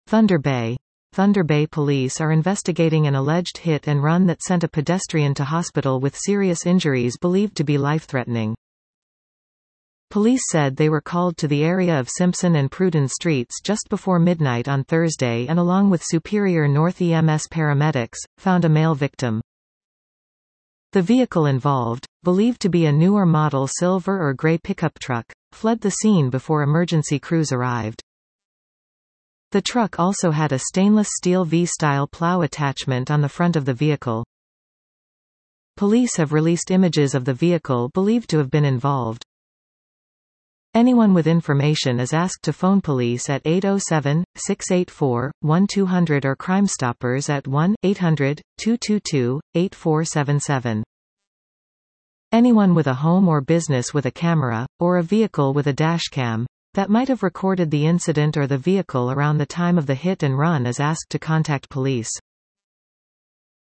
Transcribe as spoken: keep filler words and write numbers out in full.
Thunder Bay. Thunder Bay police are investigating an alleged hit and run that sent a pedestrian to hospital with serious injuries believed to be life-threatening. Police said they were called to the area of Simpson and Pruden Streets just before midnight on Thursday and along with Superior North E M S paramedics, found a male victim. The vehicle involved, believed to be a newer model silver or gray pickup truck, fled the scene before emergency crews arrived. The truck also had a stainless steel V-style plow attachment on the front of the vehicle. Police have released images of the vehicle believed to have been involved. Anyone with information is asked to phone police at eight oh seven, six eight four, one two zero zero or Crime Stoppers at one eight hundred, two two two, eight four seven seven. Anyone with a home or business with a camera, or a vehicle with a dashcam, that might have recorded the incident or the vehicle around the time of the hit and run is asked to contact police.